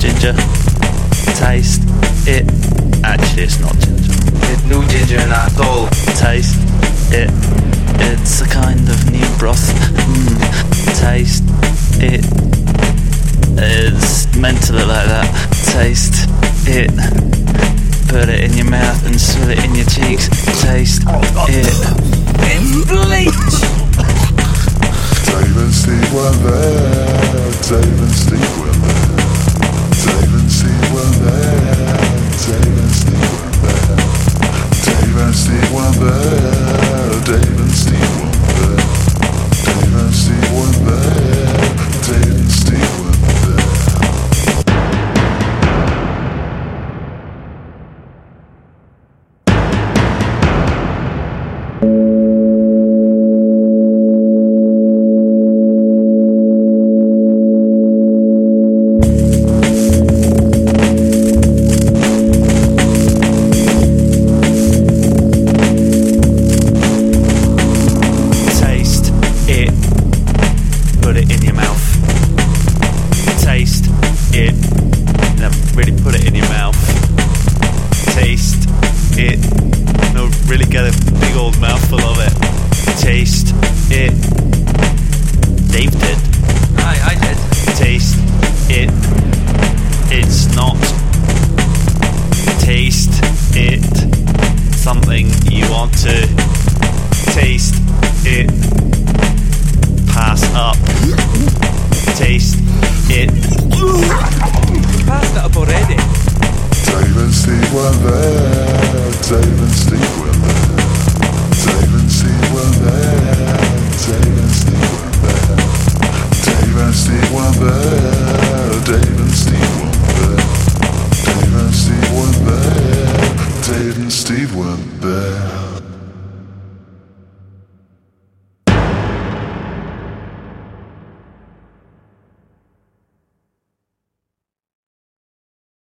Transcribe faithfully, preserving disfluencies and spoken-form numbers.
ginger. Taste it. Actually, it's not ginger. It's no ginger at all. Taste it. It's a kind of new broth. Mm. Taste it. It's meant to look like that. Taste it. Put it in your mouth and swill it in your cheeks. Taste it. It's bleach! Dave and Steve were there. Dave and Steve were there. Dave and Steve were there. Dave and Steve were there. Dave and Steve were there. Dave and Steve were there. Dave and Steve were there. Dave and Steve were there. Dave and Steve were there. Dave and Steve